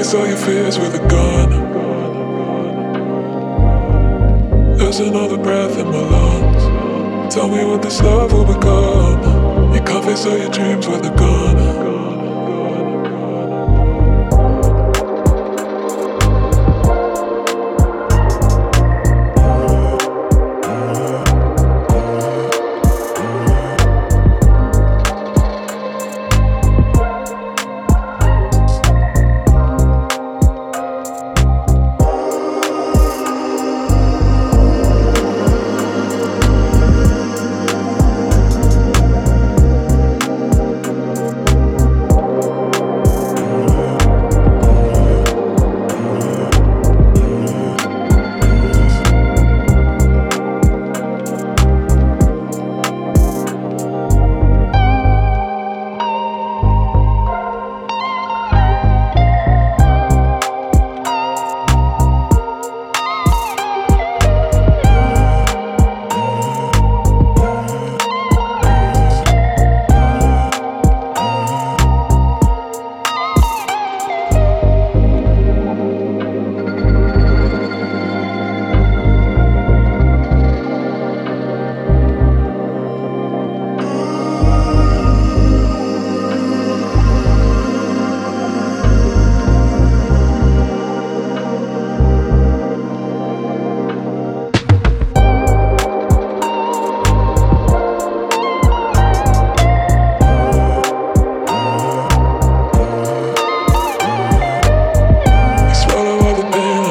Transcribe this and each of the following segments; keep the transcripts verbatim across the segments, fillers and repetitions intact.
face all your fears with a gun. There's another breath in my lungs. Tell me what this love will become. You can't face all your dreams with a gun.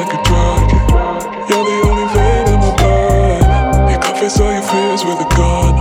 Face all your fears with a gun.